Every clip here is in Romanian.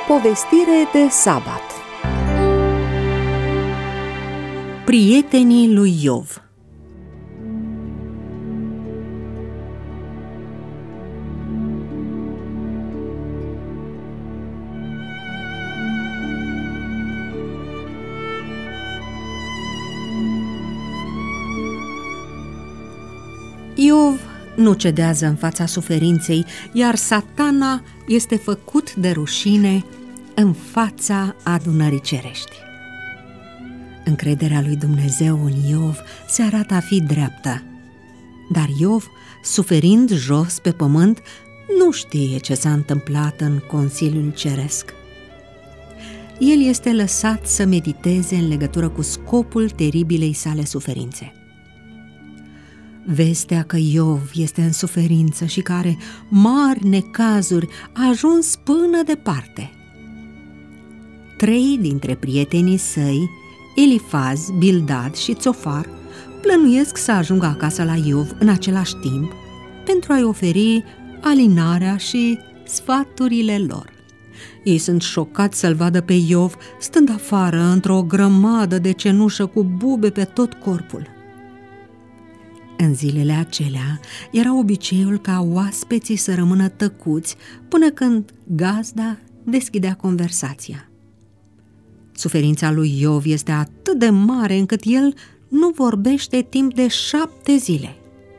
Povestire de sabat. Prietenii lui Iov. Iov nu cedează în fața suferinței, iar Satana este făcut de rușine în fața adunării cerești. Încrederea lui Dumnezeu în Iov se arată a fi dreaptă, dar Iov, suferind jos pe pământ, nu știe ce s-a întâmplat în Consiliul Ceresc. El este lăsat să mediteze în legătură cu scopul teribilei sale suferințe. Vestea că Iov este în suferință și că are mari necazuri a ajuns până departe. 3 dintre prietenii săi, Elifaz, Bildad și Țofar, plănuiesc să ajungă acasă la Iov în același timp pentru a-i oferi alinarea și sfaturile lor. Ei sunt șocați să-l vadă pe Iov stând afară într-o grămadă de cenușă cu bube pe tot corpul. În zilele acelea era obiceiul ca oaspeții să rămână tăcuți până când gazda deschidea conversația. Suferința lui Iov este atât de mare încât el nu vorbește timp de 7 zile.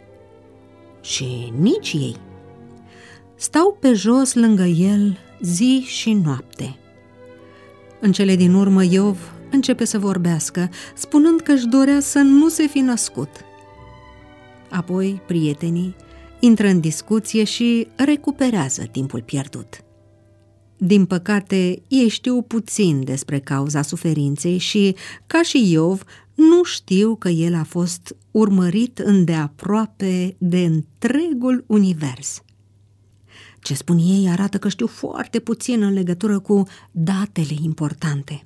Și nici ei. Stau pe jos lângă el zi și noapte. În cele din urmă Iov începe să vorbească, spunând că își dorea să nu se fi născut. Apoi prietenii intră în discuție și recuperează timpul pierdut. Din păcate, ei știu puțin despre cauza suferinței și, ca și Iov, nu știu că el a fost urmărit îndeaproape de întregul univers. Ce spun ei arată că știu foarte puțin în legătură cu datele importante.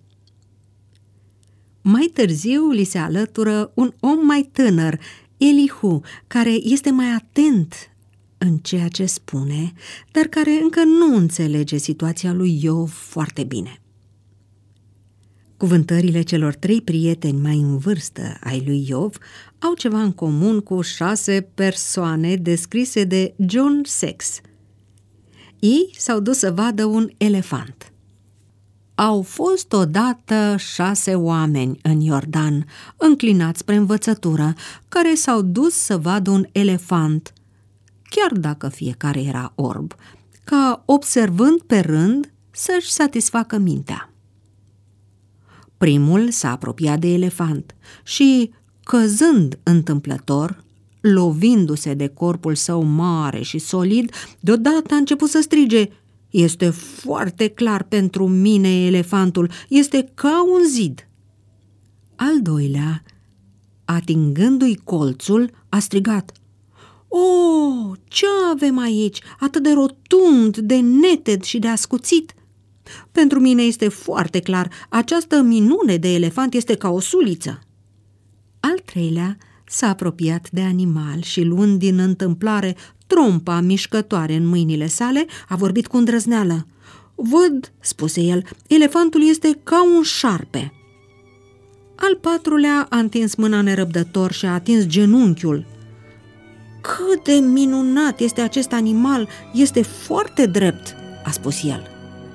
Mai târziu li se alătură un om mai tânăr, Elihu, care este mai atent în ceea ce spune, dar care încă nu înțelege situația lui Iov foarte bine. Cuvântările celor 3 prieteni mai în vârstă ai lui Iov au ceva în comun cu 6 persoane descrise de John Sachs. Ei s-au dus să vadă un elefant. Au fost odată 6 oameni în Iordan, înclinați spre învățătură, care s-au dus să vadă un elefant, chiar dacă fiecare era orb, ca, observând pe rând, să-și satisfacă mintea. Primul s-a apropiat de elefant și, căzând întâmplător, lovindu-se de corpul său mare și solid, deodată a început să strige: "Este foarte clar pentru mine elefantul, este ca un zid." Al doilea, atingându-i colțul, a strigat: "O, ce avem aici, atât de rotund, de neted și de ascuțit? Pentru mine este foarte clar, această minune de elefant este ca o suliță." Al treilea s-a apropiat de animal și, luând din întâmplare trompa mișcătoare în mâinile sale, a vorbit cu îndrăzneală. "Văd," spuse el, "elefantul este ca un șarpe." Al patrulea a întins mâna nerăbdător și a atins genunchiul. "Cât de minunat este acest animal, este foarte drept," a spus el.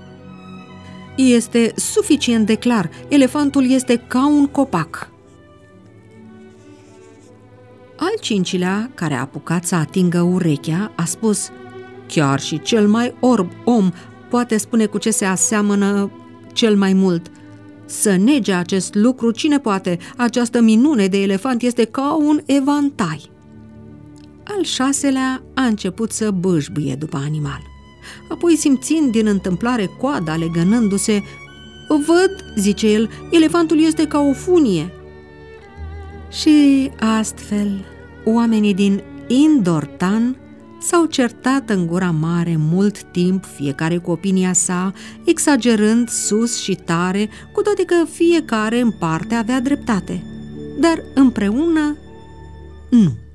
"Este suficient de clar, elefantul este ca un copac." Al 5-lea, care a apucat să atingă urechea, a spus: "Chiar și cel mai orb om poate spune cu ce se aseamănă cel mai mult. Să nege acest lucru cine poate? Această minune de elefant este ca un evantai." Al 6-lea a început să bâșbâie după animal. Apoi, simțind din întâmplare coada legănându-se, "Văd," zice el, "elefantul este ca o funie." Și astfel, oamenii din Indortan s-au certat în gura mare mult timp, fiecare cu opinia sa, exagerând sus și tare, cu toate că fiecare în parte avea dreptate, dar împreună nu.